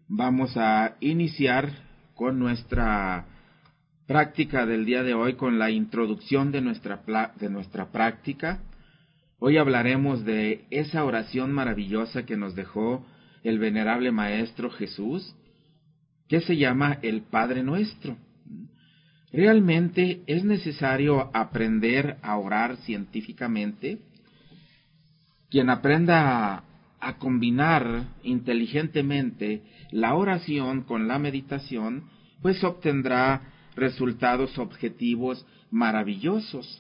Vamos a iniciar con nuestra práctica del día de hoy, con la introducción de nuestra práctica. Hoy hablaremos de esa oración maravillosa que nos dejó el venerable Maestro Jesús, que se llama el Padre Nuestro. Realmente es necesario aprender a orar científicamente. Quien aprenda a combinar inteligentemente la oración con la meditación, pues obtendrá resultados objetivos maravillosos.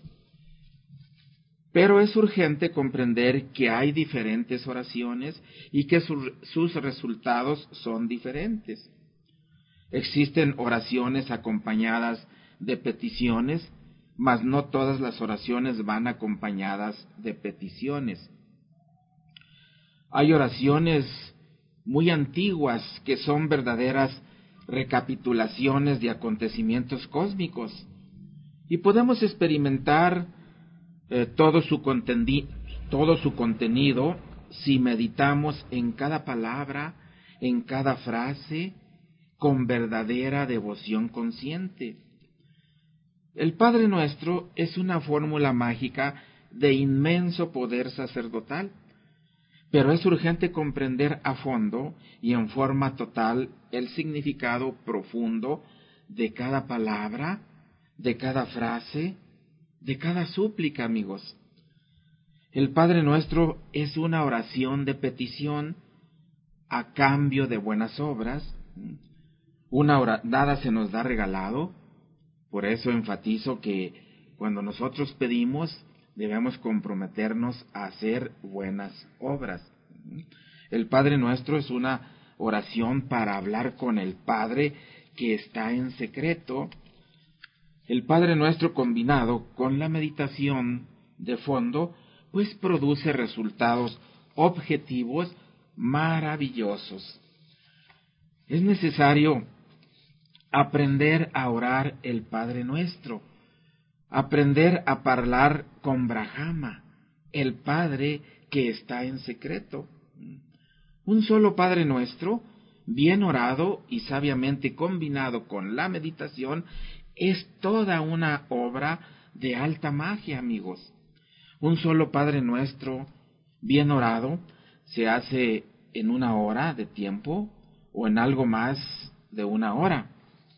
Pero es urgente comprender que hay diferentes oraciones y que sus resultados son diferentes. Existen oraciones acompañadas de peticiones, mas no todas las oraciones van acompañadas de peticiones. Hay oraciones muy antiguas que son verdaderas recapitulaciones de acontecimientos cósmicos y podemos experimentar todo su contenido si meditamos en cada palabra, en cada frase, con verdadera devoción consciente. El Padre Nuestro es una fórmula mágica de inmenso poder sacerdotal, pero es urgente comprender a fondo y en forma total el significado profundo de cada palabra, de cada frase, de cada súplica, amigos. El Padre Nuestro es una oración de petición a cambio de buenas obras. Nada se nos da regalado. Por eso enfatizo que cuando nosotros pedimos, debemos comprometernos a hacer buenas obras. El Padre Nuestro es una oración para hablar con el Padre que está en secreto. El Padre Nuestro combinado con la meditación de fondo, pues produce resultados objetivos maravillosos. Es necesario aprender a orar el Padre Nuestro, aprender a hablar con Brahma, el Padre que está en secreto. Un solo Padre Nuestro, bien orado y sabiamente combinado con la meditación, es toda una obra de alta magia, amigos. Un solo Padre Nuestro, bien orado, se hace en 1 hora de tiempo o en algo más de 1 hora.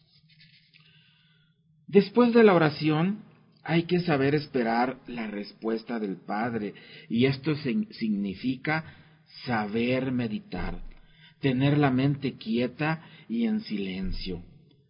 Después de la oración, hay que saber esperar la respuesta del Padre, y esto significa saber meditar, tener la mente quieta y en silencio,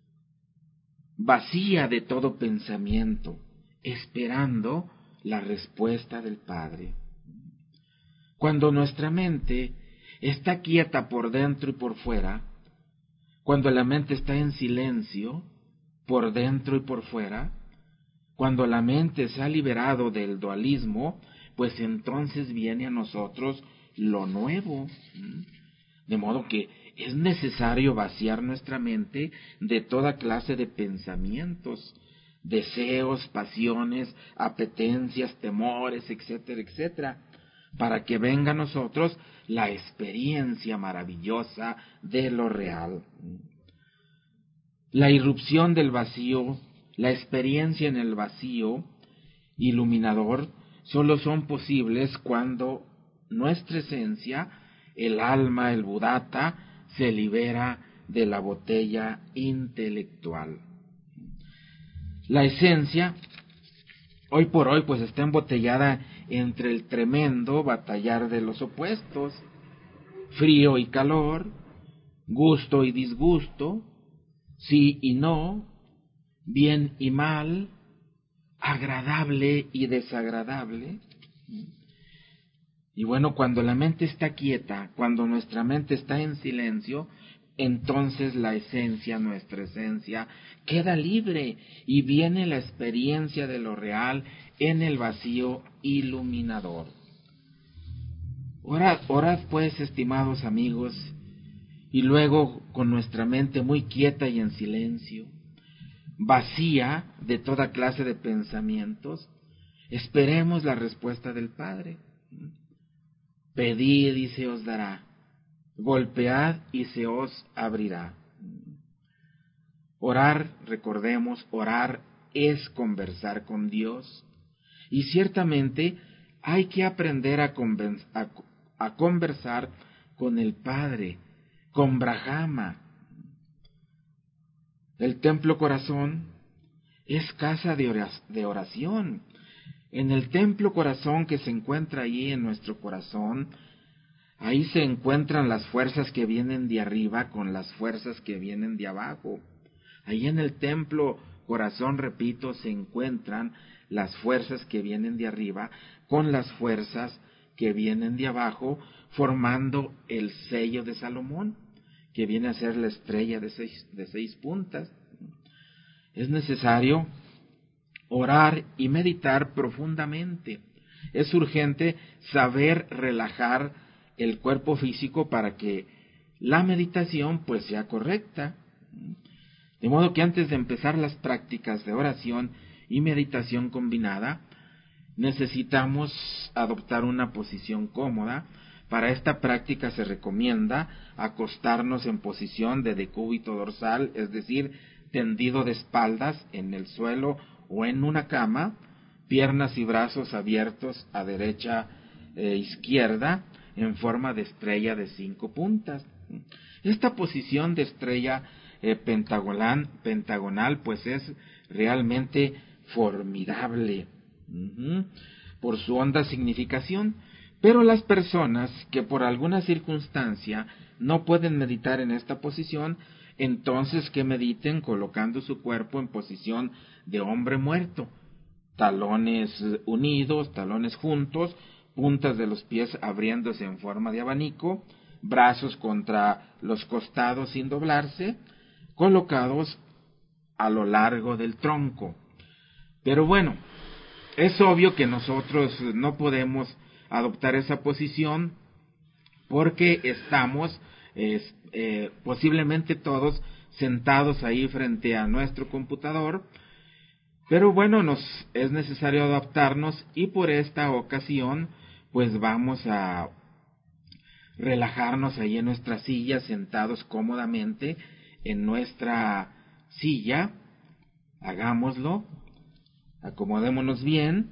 vacía de todo pensamiento, esperando la respuesta del Padre. Cuando nuestra mente está quieta por dentro y por fuera, cuando la mente está en silencio, por dentro y por fuera, cuando la mente se ha liberado del dualismo, pues entonces viene a nosotros lo nuevo. De modo que es necesario vaciar nuestra mente de toda clase de pensamientos, deseos, pasiones, apetencias, temores, etcétera, etcétera, para que venga a nosotros la experiencia maravillosa de lo real. La irrupción del vacío, la experiencia en el vacío iluminador, solo son posibles cuando nuestra esencia, el alma, el Buddhata, se libera de la botella intelectual. La esencia, hoy por hoy, pues está embotellada entre el tremendo batallar de los opuestos, frío y calor, gusto y disgusto, sí y no, bien y mal, agradable y desagradable. Y bueno, cuando la mente está quieta, cuando nuestra mente está en silencio, entonces la esencia, nuestra esencia, queda libre y viene la experiencia de lo real en el vacío iluminador. Orad pues, estimados amigos, y luego con nuestra mente muy quieta y en silencio, vacía de toda clase de pensamientos, esperemos la respuesta del Padre. Pedid y se os dará. golpead y se os abrirá. Orar, recordemos, orar es conversar con Dios. Y ciertamente hay que aprender a conversar con el Padre, con Brahma. El templo corazón es casa de oración. En el templo corazón que se encuentra allí en nuestro corazón, ahí se encuentran las fuerzas que vienen de arriba con las fuerzas que vienen de abajo. Ahí en el templo corazón, repito, se encuentran las fuerzas que vienen de arriba con las fuerzas que vienen de abajo, formando el sello de Salomón, que viene a ser la estrella de seis puntas. Es necesario orar y meditar profundamente. Es urgente saber relajar el cuerpo físico para que la meditación pues sea correcta. De modo que antes de empezar las prácticas de oración y meditación combinada, necesitamos adoptar una posición cómoda. Para esta práctica se recomienda acostarnos en posición de decúbito dorsal, es decir, tendido de espaldas en el suelo o en una cama, piernas y brazos abiertos a derecha e izquierda en forma de estrella de 5 puntas. Esta posición de estrella pentagonal pues es realmente formidable por su honda significación, pero las personas que por alguna circunstancia no pueden meditar en esta posición, entonces que mediten colocando su cuerpo en posición de hombre muerto, talones unidos, talones juntos, puntas de los pies abriéndose en forma de abanico, brazos contra los costados sin doblarse, colocados a lo largo del tronco. Pero bueno, es obvio que nosotros no podemos adoptar esa posición porque estamos posiblemente todos sentados ahí frente a nuestro computador, pero bueno, es necesario adaptarnos y por esta ocasión pues vamos a relajarnos ahí en nuestra silla, sentados cómodamente en nuestra silla. Hagámoslo, acomodémonos bien.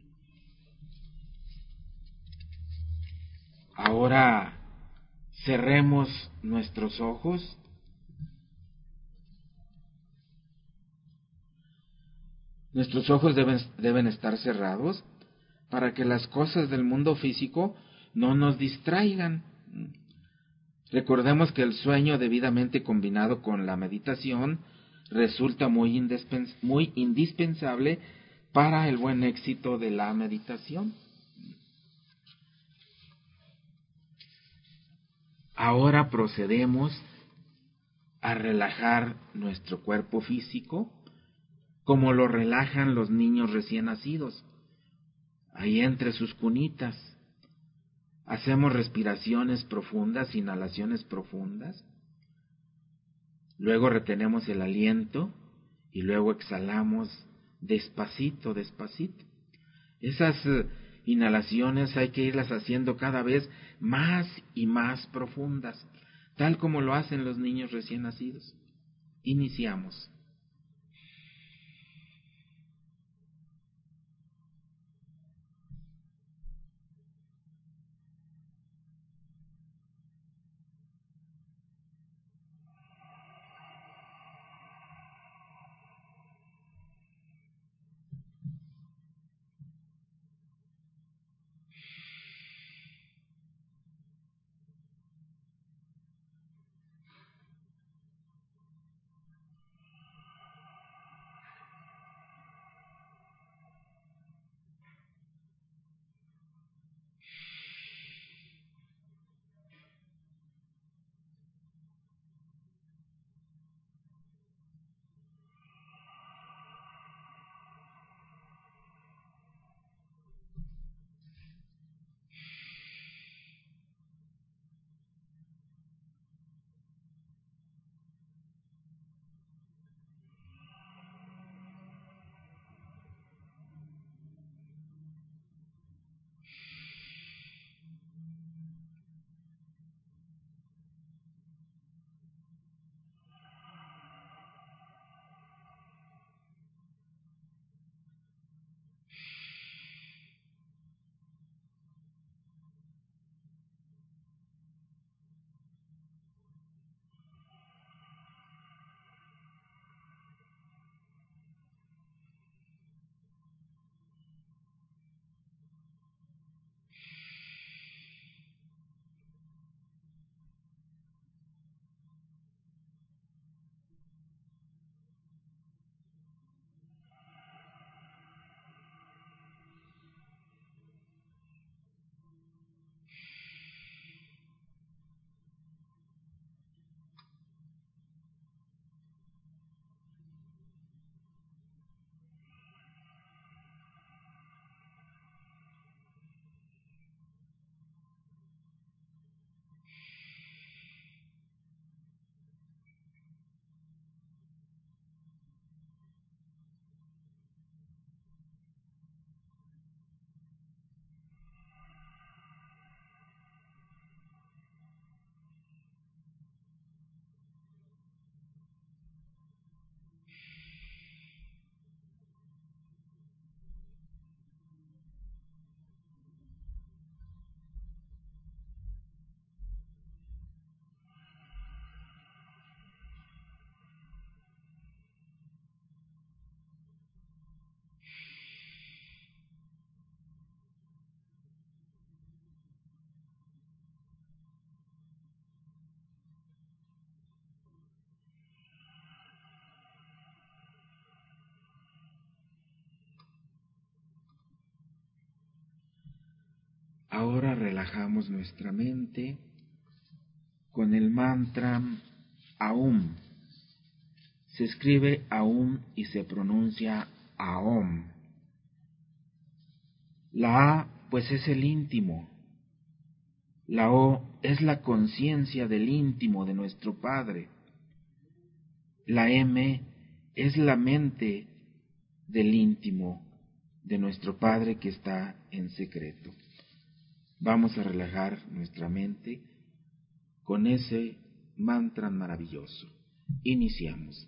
Ahora cerremos nuestros ojos. Nuestros ojos deben estar cerrados para que las cosas del mundo físico no nos distraigan. Recordemos que el sueño debidamente combinado con la meditación resulta muy indispensable para el buen éxito de la meditación. Ahora procedemos a relajar nuestro cuerpo físico como lo relajan los niños recién nacidos, ahí entre sus cunitas. Hacemos respiraciones profundas, inhalaciones profundas, luego retenemos el aliento y luego exhalamos despacito, despacito. Esas inhalaciones hay que irlas haciendo cada vez más y más profundas, tal como lo hacen los niños recién nacidos. Iniciamos. Ahora relajamos nuestra mente con el mantra Aum. Se escribe Aum y se pronuncia Aom. La A, pues, es el íntimo. La O es la conciencia del íntimo de nuestro Padre. La M es la mente del íntimo de nuestro Padre que está en secreto. Vamos a relajar nuestra mente con ese mantra maravilloso. Iniciamos.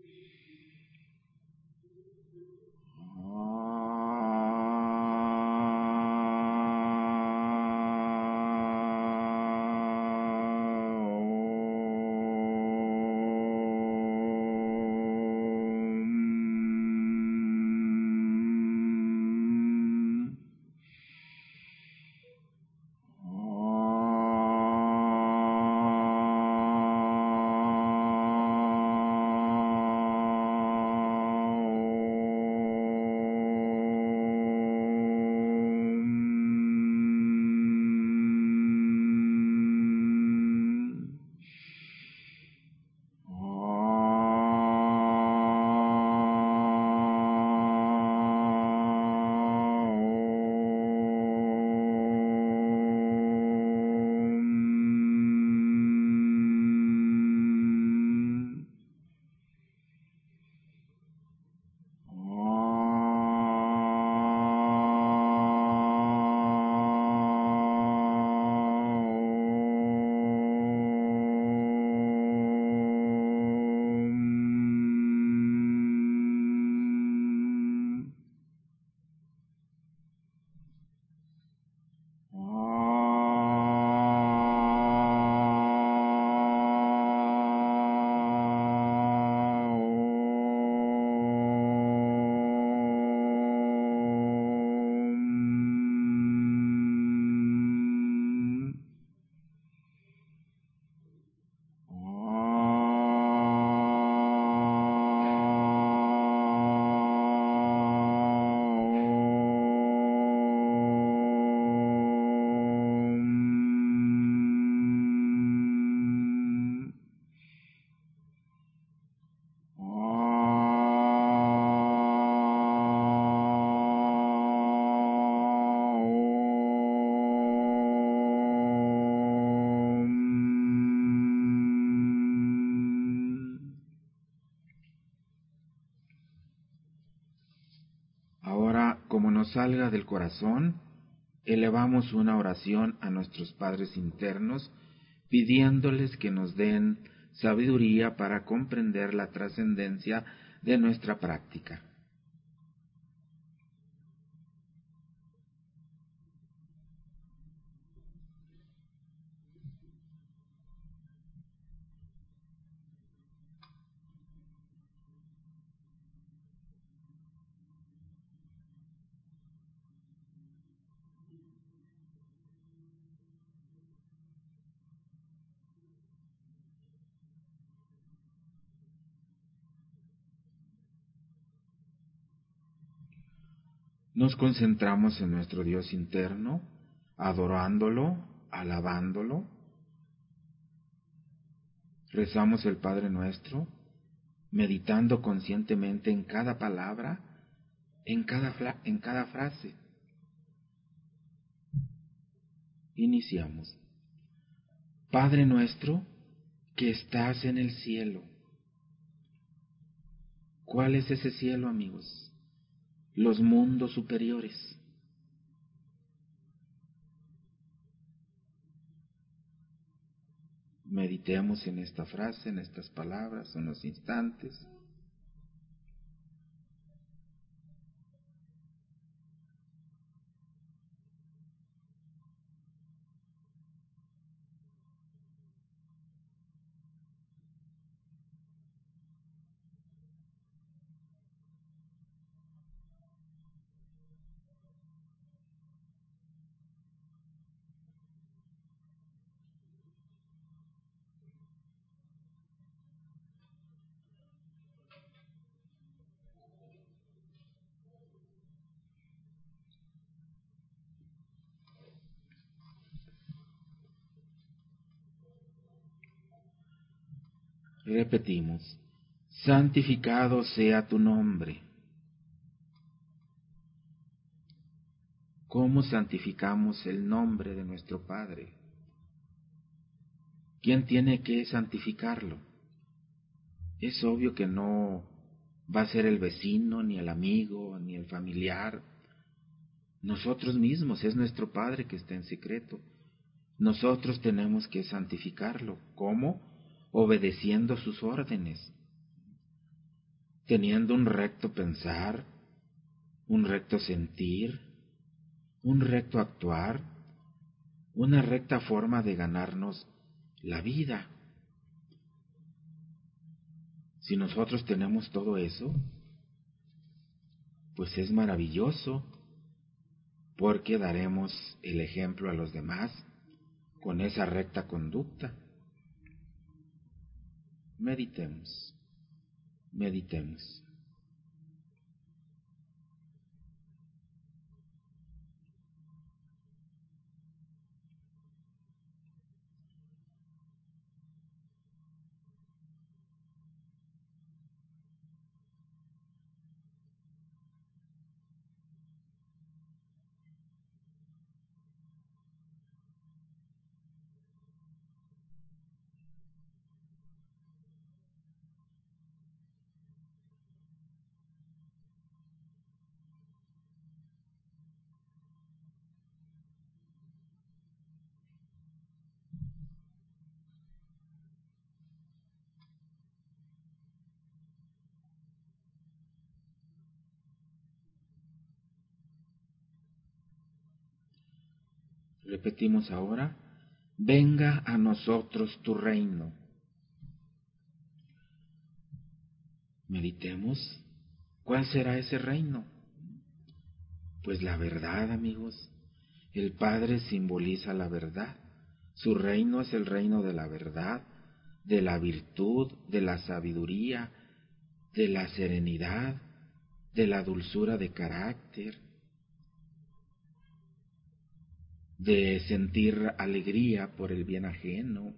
Ahora, como nos salga del corazón, elevamos una oración a nuestros padres internos, pidiéndoles que nos den sabiduría para comprender la trascendencia de nuestra práctica. Nos concentramos en nuestro Dios interno, adorándolo, alabándolo. Rezamos el Padre Nuestro, meditando conscientemente en cada palabra, en cada frase. Iniciamos. Padre nuestro que estás en el cielo. ¿Cuál es ese cielo, amigos? Los mundos superiores. Meditemos en esta frase, en estas palabras, unos instantes. Repetimos, santificado sea tu nombre. ¿Cómo santificamos el nombre de nuestro Padre? ¿Quién tiene que santificarlo? Es obvio que no va a ser el vecino, ni el amigo, ni el familiar. Nosotros mismos, es nuestro Padre que está en secreto. Nosotros tenemos que santificarlo. ¿Cómo? Obedeciendo sus órdenes, teniendo un recto pensar, un recto sentir, un recto actuar, una recta forma de ganarnos la vida. Si nosotros tenemos todo eso, pues es maravilloso, porque daremos el ejemplo a los demás con esa recta conducta. Meditemos, meditemos. Repetimos ahora, venga a nosotros tu reino. Meditemos, ¿cuál será ese reino? Pues la verdad, amigos. El Padre simboliza la verdad. Su reino es el reino de la verdad, de la virtud, de la sabiduría, de la serenidad, de la dulzura de carácter, de sentir alegría por el bien ajeno,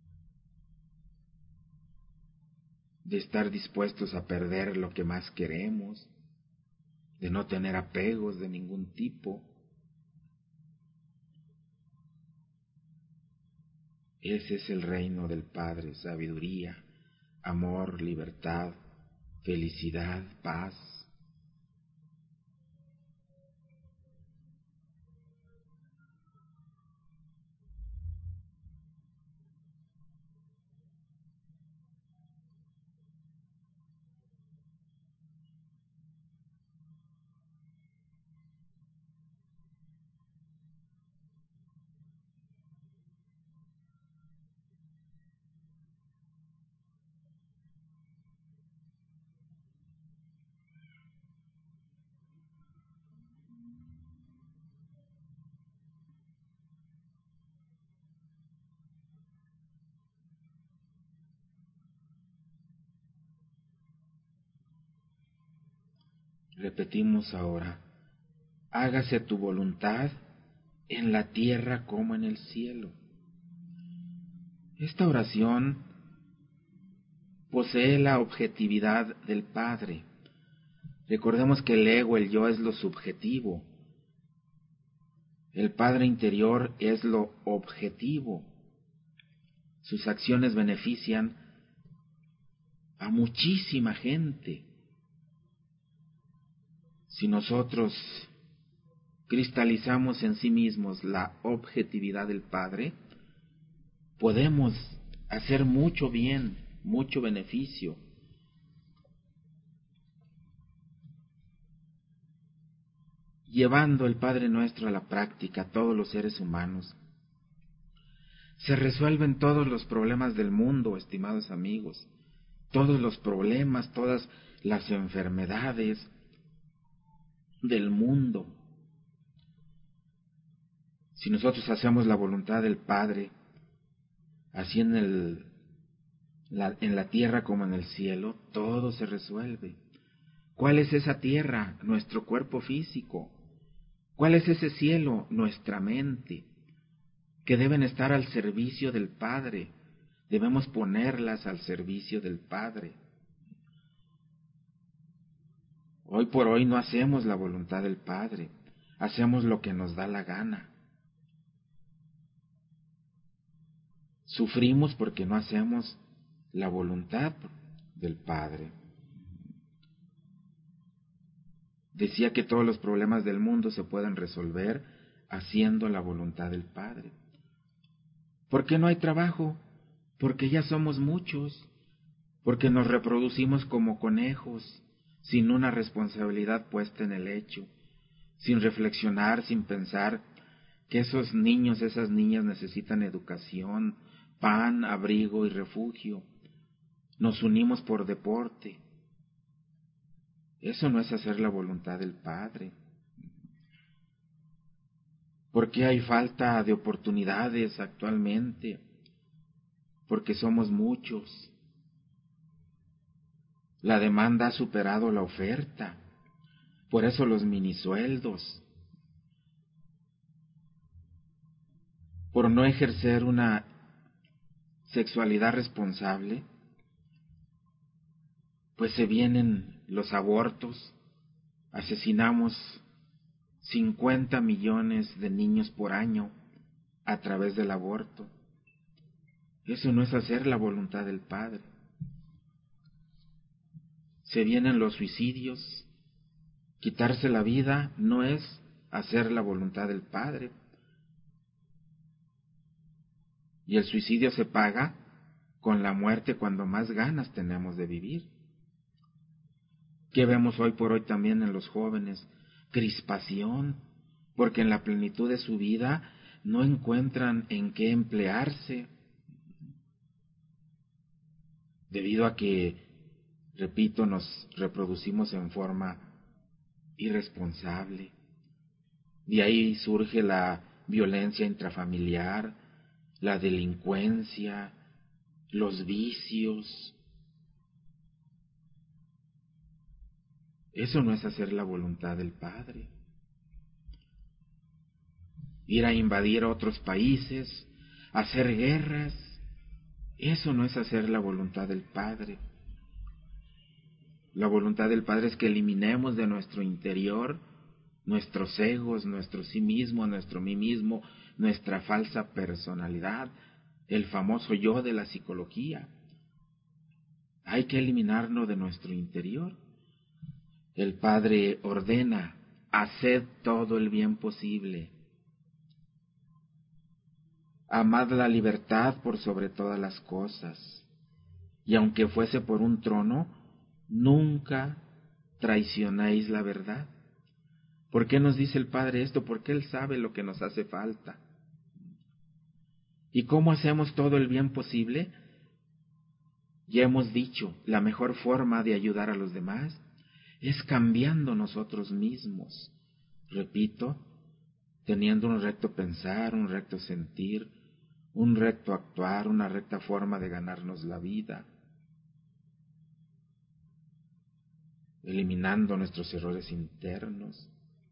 de estar dispuestos a perder lo que más queremos, de no tener apegos de ningún tipo. Ese es el reino del Padre, sabiduría, amor, libertad, felicidad, paz. Repetimos ahora, hágase tu voluntad en la tierra como en el cielo. Esta oración posee la objetividad del Padre. Recordemos que el ego, el yo, es lo subjetivo. El Padre interior es lo objetivo. Sus acciones benefician a muchísima gente. Si nosotros cristalizamos en sí mismos la objetividad del Padre, podemos hacer mucho bien, mucho beneficio. Llevando el Padre Nuestro a la práctica, todos los seres humanos, se resuelven todos los problemas del mundo, estimados amigos, todos los problemas, todas las enfermedades del mundo. Si nosotros hacemos la voluntad del Padre, así en la tierra como en el cielo, todo se resuelve. ¿Cuál es esa tierra? Nuestro cuerpo físico. ¿Cuál es ese cielo? Nuestra mente, que deben estar al servicio del Padre, debemos ponerlas al servicio del Padre. Hoy por hoy no hacemos la voluntad del Padre, hacemos lo que nos da la gana. Sufrimos porque no hacemos la voluntad del Padre. Decía que todos los problemas del mundo se pueden resolver haciendo la voluntad del Padre. ¿Por qué no hay trabajo? Porque ya somos muchos, porque nos reproducimos como conejos, sin una responsabilidad puesta en el hecho, sin reflexionar, sin pensar que esos niños, esas niñas necesitan educación, pan, abrigo y refugio. Nos unimos por deporte. Eso no es hacer la voluntad del Padre. ¿Por qué hay falta de oportunidades actualmente? Porque somos muchos. La demanda ha superado la oferta. Por eso los minisueldos. Por no ejercer una sexualidad responsable, pues se vienen los abortos, asesinamos 50 millones de niños por año a través del aborto. Eso no es hacer la voluntad del Padre. Se vienen los suicidios. Quitarse la vida no es hacer la voluntad del Padre. Y el suicidio se paga con la muerte cuando más ganas tenemos de vivir. ¿Qué vemos hoy por hoy también en los jóvenes? Crispación, porque en la plenitud de su vida no encuentran en qué emplearse, debido a que, repito, nos reproducimos en forma irresponsable. De ahí surge la violencia intrafamiliar, la delincuencia, los vicios. Eso no es hacer la voluntad del Padre. Ir a invadir otros países, hacer guerras, eso no es hacer la voluntad del Padre. La voluntad del Padre es que eliminemos de nuestro interior nuestros egos, nuestro sí mismo, nuestro mí mismo, nuestra falsa personalidad, el famoso yo de la psicología. Hay que eliminarlo de nuestro interior. El Padre ordena, haced todo el bien posible. Amad la libertad por sobre todas las cosas. Y aunque fuese por un trono, nunca traicionéis la verdad. ¿Por qué nos dice el Padre esto? Porque Él sabe lo que nos hace falta. ¿Y cómo hacemos todo el bien posible? Ya hemos dicho, la mejor forma de ayudar a los demás es cambiando nosotros mismos. Repito, teniendo un recto pensar, un recto sentir, un recto actuar, una recta forma de ganarnos la vida, eliminando nuestros errores internos.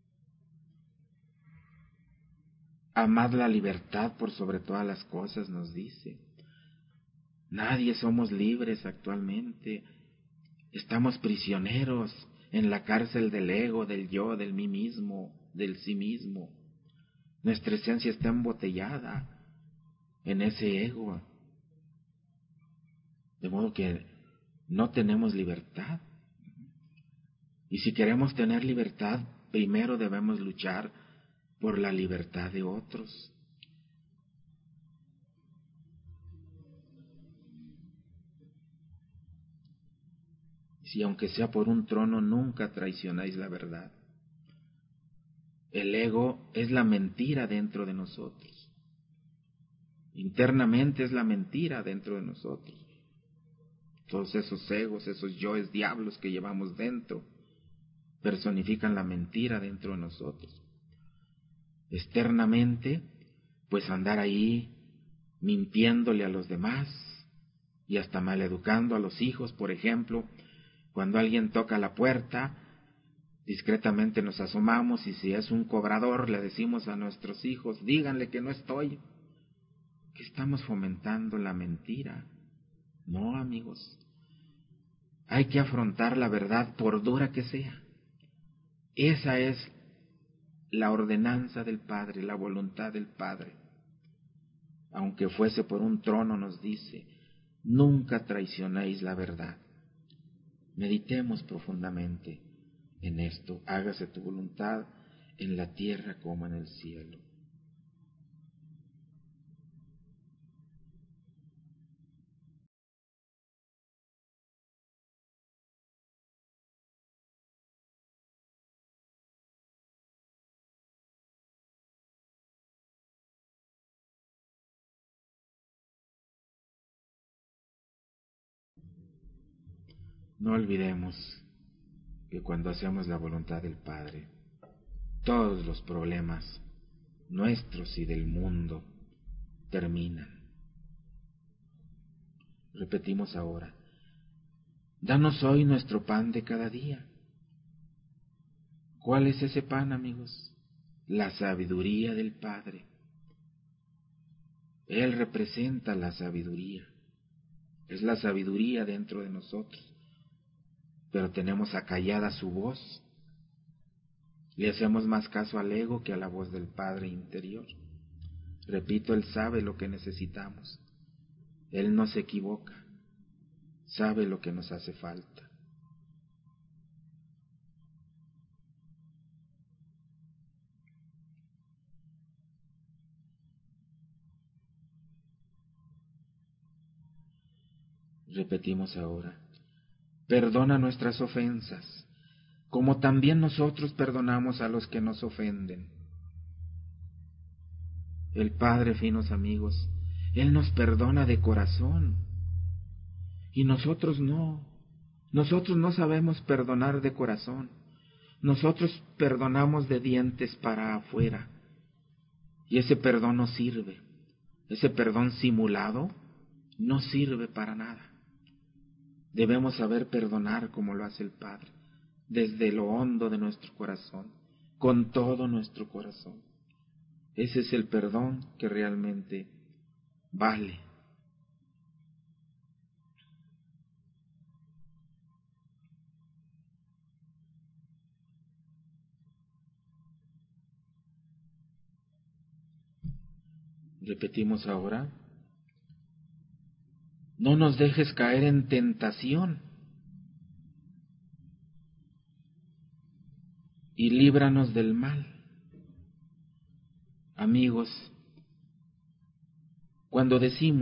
Amad la libertad por sobre todas las cosas, nos dice. Nadie somos libres actualmente. Estamos prisioneros en la cárcel del ego, del yo, del mí mismo, del sí mismo. Nuestra esencia está embotellada en ese ego. De modo que no tenemos libertad. Y si queremos tener libertad, primero debemos luchar por la libertad de otros. Si aunque sea por un trono, nunca traicionáis la verdad. El ego es la mentira dentro de nosotros. Internamente es la mentira dentro de nosotros. Todos esos egos, esos yoes diablos que llevamos dentro, personifican la mentira dentro de nosotros. Externamente, pues andar ahí mintiéndole a los demás y hasta maleducando a los hijos, por ejemplo. Cuando alguien toca la puerta, discretamente nos asomamos y si es un cobrador le decimos a nuestros hijos, díganle que no estoy, que estamos fomentando la mentira. No, amigos. Hay que afrontar la verdad por dura que sea. Esa es la ordenanza del Padre, la voluntad del Padre. Aunque fuese por un trono, nos dice, nunca traicionéis la verdad. Meditemos profundamente en esto. Hágase tu voluntad en la tierra como en el cielo. No olvidemos que cuando hacemos la voluntad del Padre, todos los problemas nuestros y del mundo terminan. Repetimos ahora, danos hoy nuestro pan de cada día. ¿Cuál es ese pan, amigos? La sabiduría del Padre. Él representa la sabiduría. Es la sabiduría dentro de nosotros. Pero tenemos acallada su voz. Le hacemos más caso al ego que a la voz del Padre interior. Repito, Él sabe lo que necesitamos. Él no se equivoca. Sabe lo que nos hace falta. Repetimos ahora, perdona nuestras ofensas, como también nosotros perdonamos a los que nos ofenden. El Padre, finos amigos, Él nos perdona de corazón, y nosotros no. Nosotros no sabemos perdonar de corazón. Nosotros perdonamos de dientes para afuera, y ese perdón no sirve. Ese perdón simulado no sirve para nada. Debemos saber perdonar como lo hace el Padre, desde lo hondo de nuestro corazón, con todo nuestro corazón. Ese es el perdón que realmente vale. Repetimos ahora, no nos dejes caer en tentación y líbranos del mal. Amigos, cuando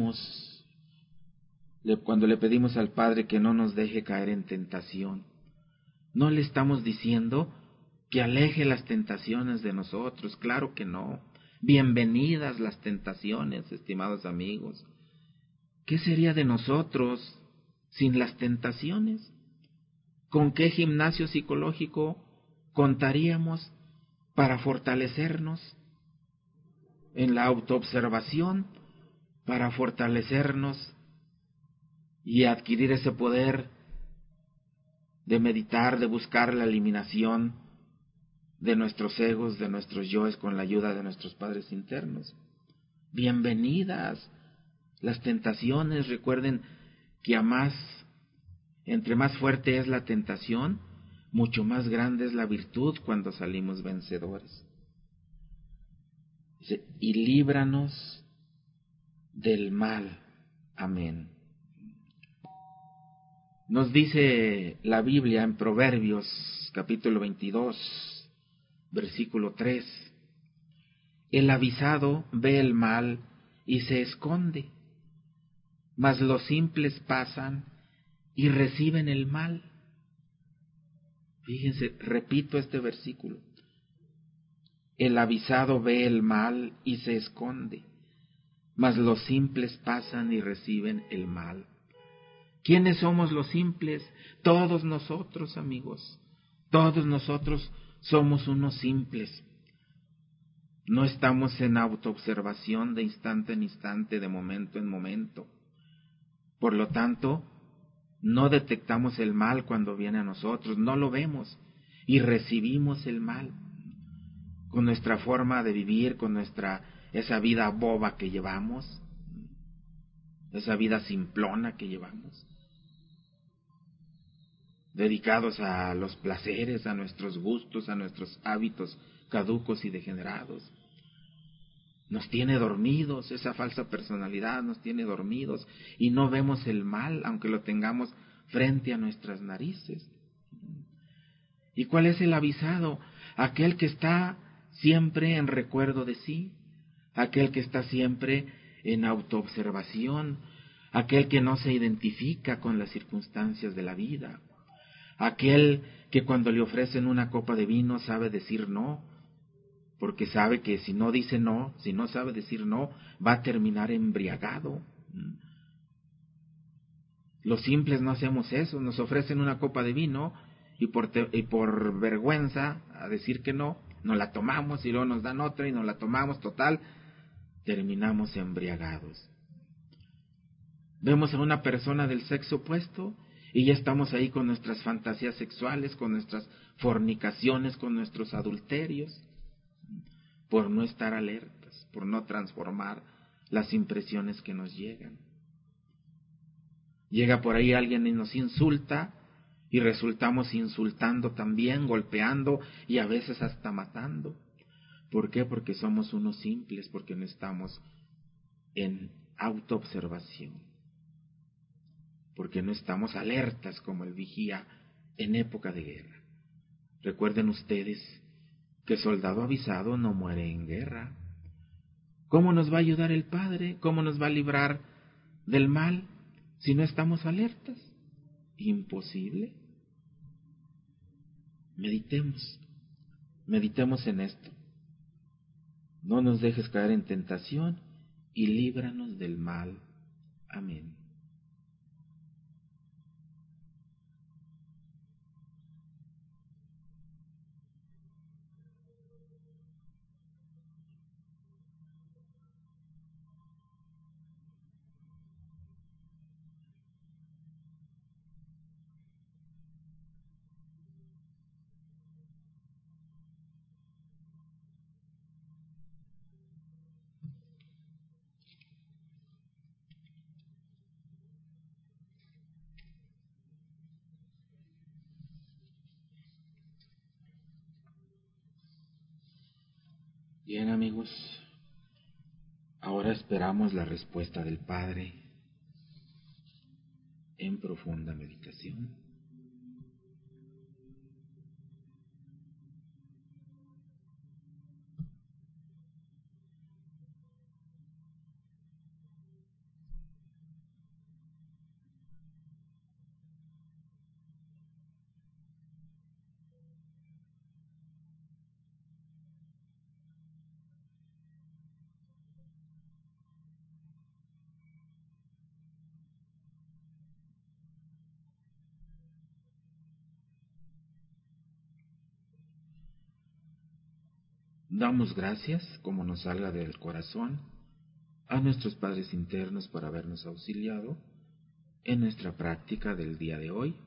cuando le pedimos al Padre que no nos deje caer en tentación, no le estamos diciendo que aleje las tentaciones de nosotros, claro que no. Bienvenidas las tentaciones, estimados amigos. ¿Qué sería de nosotros sin las tentaciones? ¿Con qué gimnasio psicológico contaríamos para fortalecernos en la autoobservación, para fortalecernos y adquirir ese poder de meditar, de buscar la eliminación de nuestros egos, de nuestros yoes con la ayuda de nuestros padres internos? Bienvenidas las tentaciones. Recuerden que entre más fuerte es la tentación, mucho más grande es la virtud cuando salimos vencedores. Dice, y líbranos del mal. Amén. Nos dice la Biblia en Proverbios capítulo 22, versículo 3, el avisado ve el mal y se esconde, mas los simples pasan y reciben el mal. Fíjense, repito este versículo. El avisado ve el mal y se esconde, mas los simples pasan y reciben el mal. ¿Quiénes somos los simples? Todos nosotros, amigos. Todos nosotros somos unos simples. No estamos en autoobservación de instante en instante, de momento en momento. Por lo tanto, no detectamos el mal cuando viene a nosotros, no lo vemos y recibimos el mal con nuestra forma de vivir, con esa vida boba que llevamos. esa vida simplona que llevamos, dedicados a los placeres, a nuestros gustos, a nuestros hábitos caducos y degenerados. Nos tiene dormidos, esa falsa personalidad nos tiene dormidos y no vemos el mal, aunque lo tengamos frente a nuestras narices. ¿Y cuál es el avisado? Aquel que está siempre en recuerdo de sí, aquel que está siempre en autoobservación, aquel que no se identifica con las circunstancias de la vida, aquel que cuando le ofrecen una copa de vino sabe decir no, porque sabe que si no dice no, si no sabe decir no, va a terminar embriagado. Los simples no hacemos eso, nos ofrecen una copa de vino y por vergüenza a decir que no, nos la tomamos y luego nos dan otra y nos la tomamos, total, terminamos embriagados. Vemos a una persona del sexo opuesto y ya estamos ahí con nuestras fantasías sexuales, con nuestras fornicaciones, con nuestros adulterios, por no estar alertas, por no transformar las impresiones que nos llegan. Llega por ahí alguien y nos insulta y resultamos insultando también, golpeando y a veces hasta matando. ¿Por qué? Porque somos unos simples, porque no estamos en autoobservación, porque no estamos alertas como el vigía en época de guerra. Recuerden ustedes que soldado avisado no muere en guerra. ¿Cómo nos va a ayudar el Padre? ¿Cómo nos va a librar del mal si no estamos alertas? Imposible. Meditemos en esto. No nos dejes caer en tentación y líbranos del mal. Amén. Bien, amigos, ahora esperamos la respuesta del Padre en profunda meditación. Damos gracias, como nos salga del corazón, a nuestros padres internos por habernos auxiliado en nuestra práctica del día de hoy.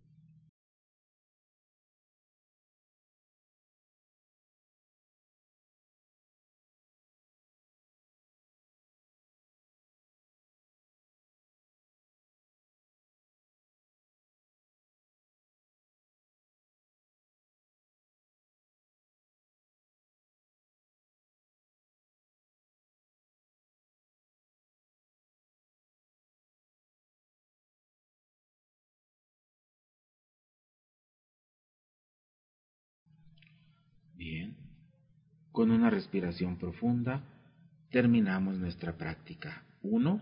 Bien, con una respiración profunda terminamos nuestra práctica. 1,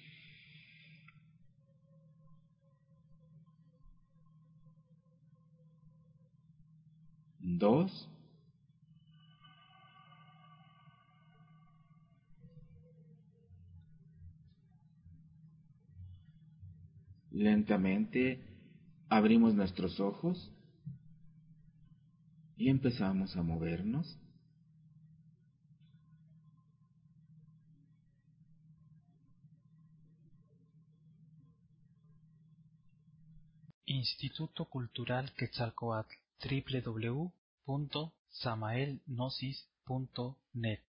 2, lentamente abrimos nuestros ojos y empezamos a movernos. Instituto Cultural Quetzalcóatl, www.samaelgnosis.net